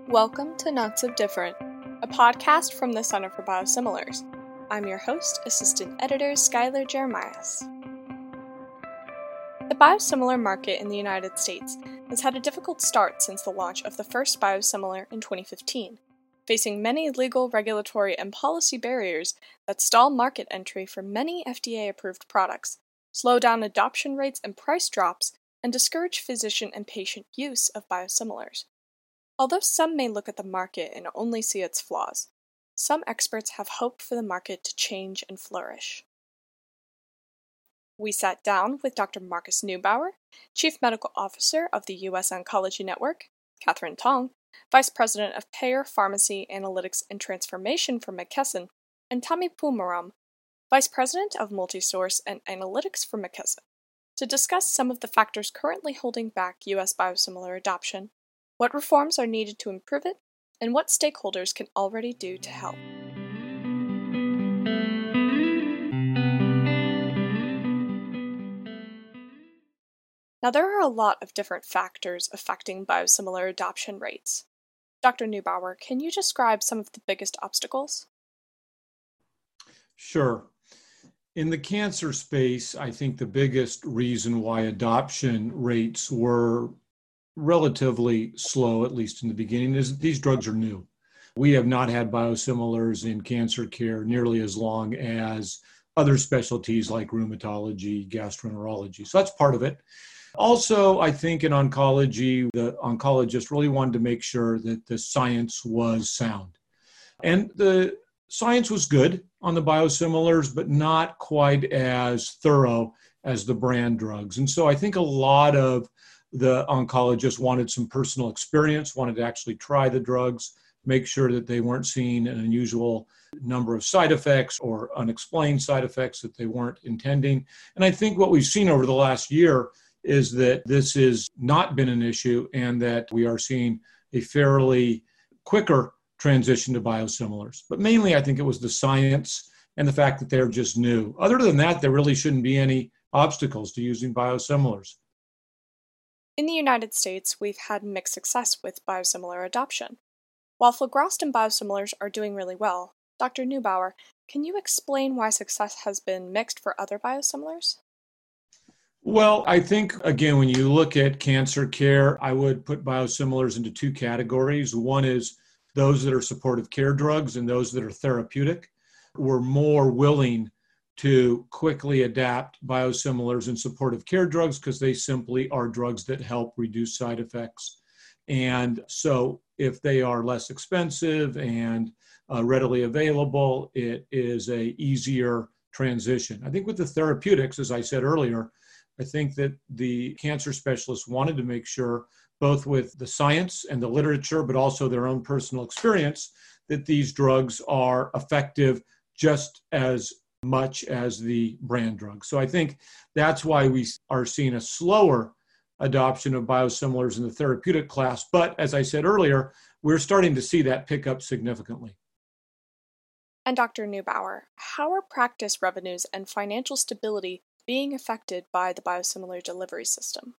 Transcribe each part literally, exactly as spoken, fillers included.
Welcome to Not So Different, a podcast from the Center for Biosimilars. I'm your host, Assistant Editor Skylar Jeremias. The biosimilar market in the United States has had a difficult start since the launch of the first biosimilar in twenty fifteen, facing many legal, regulatory, and policy barriers that stall market entry for many F D A-approved products, slow down adoption rates and price drops, and discourage physician and patient use of biosimilars. Although some may look at the market and only see its flaws, some experts have hope for the market to change and flourish. We sat down with Doctor Marcus Neubauer, Chief Medical Officer of the U S Oncology Network, Catherine Tong, Vice President of Payer, Pharmacy, Analytics, and Transformation for McKesson, and Tommy Poomaram, Vice President of Multisource and Analytics for McKesson, to discuss some of the factors currently holding back U S biosimilar adoption, what reforms are needed to improve it, and what stakeholders can already do to help. Now, there are a lot of different factors affecting biosimilar adoption rates. Doctor Neubauer, can you describe some of the biggest obstacles? Sure. In the cancer space, I think the biggest reason why adoption rates were relatively slow, at least in the beginning, is that these drugs are new. We have not had biosimilars in cancer care nearly as long as other specialties like rheumatology, gastroenterology. So that's part of it. Also, I think in oncology, the oncologist really wanted to make sure that the science was sound. And the science was good on the biosimilars, but not quite as thorough as the brand drugs. And so I think a lot of the oncologists wanted some personal experience, wanted to actually try the drugs, make sure that they weren't seeing an unusual number of side effects or unexplained side effects that they weren't intending. And I think what we've seen over the last year is that this has not been an issue and that we are seeing a fairly quicker transition to biosimilars. But mainly, I think it was the science and the fact that they're just new. Other than that, there really shouldn't be any obstacles to using biosimilars. In the United States, we've had mixed success with biosimilar adoption. While filgrastim biosimilars are doing really well, Doctor Neubauer, can you explain why success has been mixed for other biosimilars? Well, I think, again, when you look at cancer care, I would put biosimilars into two categories. One is those that are supportive care drugs and those that are therapeutic. We're more willing to quickly adapt biosimilars and supportive care drugs because they simply are drugs that help reduce side effects. And so if they are less expensive and uh, readily available, it is a easier transition. I think with the therapeutics, as I said earlier, I think that the cancer specialists wanted to make sure, both with the science and the literature, but also their own personal experience, that these drugs are effective just as much as the brand drug. So I think that's why we are seeing a slower adoption of biosimilars in the therapeutic class. But as I said earlier, we're starting to see that pick up significantly. And Doctor Neubauer, how are practice revenues and financial stability being affected by the biosimilar delivery system?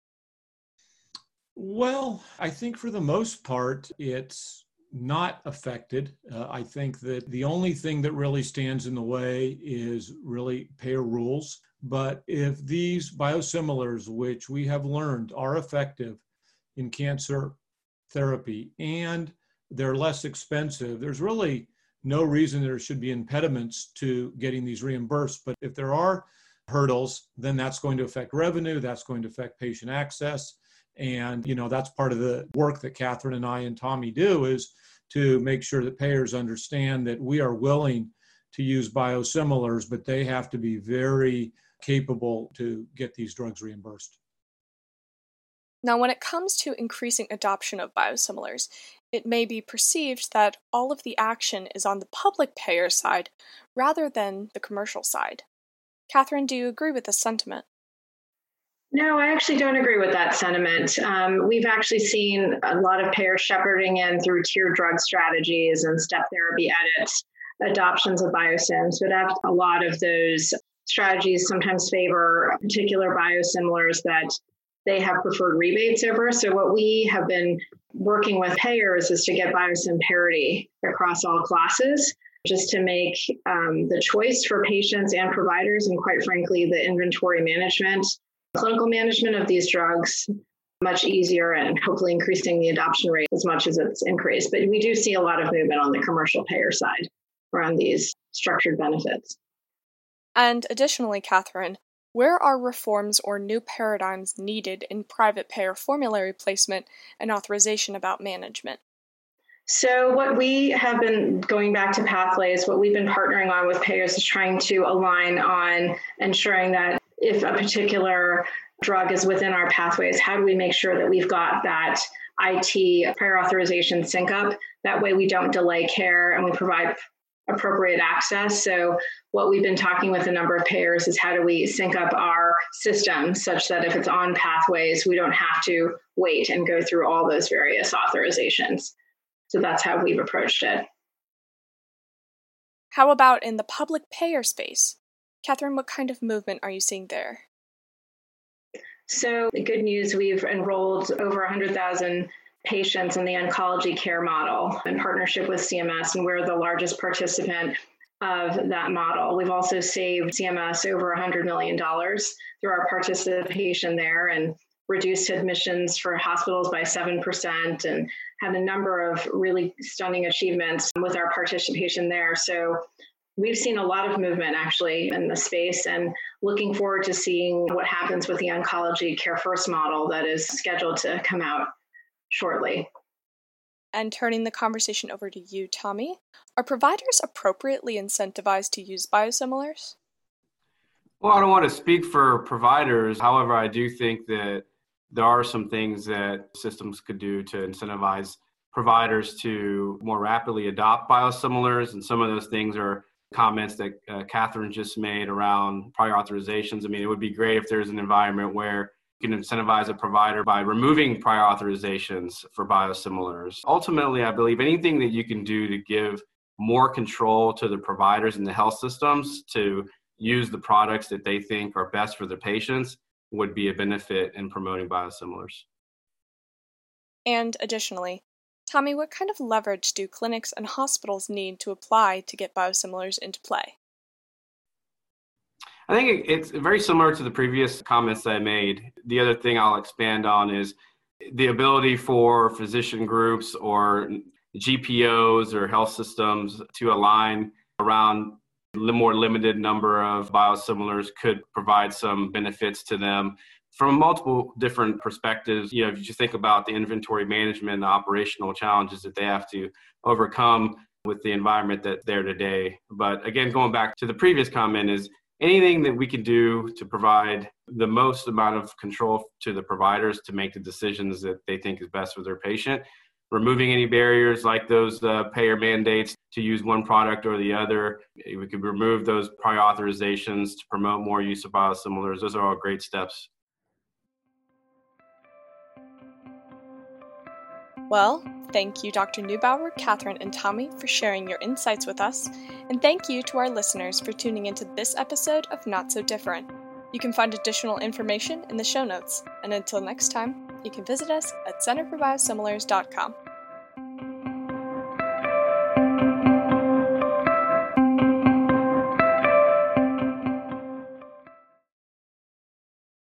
Well, I think for the most part, it's not affected. Uh, I think that the only thing that really stands in the way is really payer rules. But if these biosimilars, which we have learned are effective in cancer therapy and they're less expensive, there's really no reason there should be impediments to getting these reimbursed. But if there are hurdles, then that's going to affect revenue, that's going to affect patient access. And, you know, that's part of the work that Catherine and I and Tommy do, is to make sure that payers understand that we are willing to use biosimilars, but they have to be very capable to get these drugs reimbursed. Now, when it comes to increasing adoption of biosimilars, it may be perceived that all of the action is on the public payer side rather than the commercial side. Catherine, do you agree with this sentiment? No, I actually don't agree with that sentiment. Um, we've actually seen a lot of payers shepherding in through tier drug strategies and step therapy edits, adoptions of biosims, but a lot of those strategies sometimes favor particular biosimilars that they have preferred rebates over. So what we have been working with payers is to get biosim parity across all classes, just to make um, the choice for patients and providers, and quite frankly, the inventory management, clinical management of these drugs much easier, and hopefully increasing the adoption rate as much as it's increased. But we do see a lot of movement on the commercial payer side around these structured benefits. And additionally, Catherine, where are reforms or new paradigms needed in private payer formulary placement and authorization about management? So what we have been going back to Pathways, what we've been partnering on with payers is trying to align on ensuring that if a particular drug is within our pathways, how do we make sure that we've got that I T prior authorization sync up? That way we don't delay care and we provide appropriate access. So what we've been talking with a number of payers is how do we sync up our system such that if it's on Pathways, we don't have to wait and go through all those various authorizations. So that's how we've approached it. How about in the public payer space? Catherine, what kind of movement are you seeing there? So the good news, we've enrolled over one hundred thousand patients in the oncology care model in partnership with C M S, and we're the largest participant of that model. We've also saved C M S over one hundred million dollars through our participation there, and reduced admissions for hospitals by seven percent, and had a number of really stunning achievements with our participation there. So we've seen a lot of movement actually in the space, and looking forward to seeing what happens with the oncology care first model that is scheduled to come out shortly. And turning the conversation over to you, Tommy, are providers appropriately incentivized to use biosimilars? Well, I don't want to speak for providers. However, I do think that there are some things that systems could do to incentivize providers to more rapidly adopt biosimilars. And some of those things are comments that uh, Catherine just made around prior authorizations. I mean, it would be great if there's an environment where you can incentivize a provider by removing prior authorizations for biosimilars. Ultimately, I believe anything that you can do to give more control to the providers and the health systems to use the products that they think are best for their patients would be a benefit in promoting biosimilars. And additionally, Tommy, what kind of leverage do clinics and hospitals need to apply to get biosimilars into play? I think it's very similar to the previous comments that I made. The other thing I'll expand on is the ability for physician groups or G P Os or health systems to align around a more limited number of biosimilars could provide some benefits to them from multiple different perspectives. You know, if you think about the inventory management, the operational challenges that they have to overcome with the environment that they're today. But again, going back to the previous comment, is anything that we can do to provide the most amount of control to the providers to make the decisions that they think is best for their patient, removing any barriers like those uh, payer mandates to use one product or the other. We could remove those prior authorizations to promote more use of biosimilars. Those are all great steps. Well, thank you, Doctor Neubauer, Catherine, and Tommy, for sharing your insights with us, and thank you to our listeners for tuning into this episode of Not So Different. You can find additional information in the show notes, and until next time, you can visit us at center for biosimilars dot com.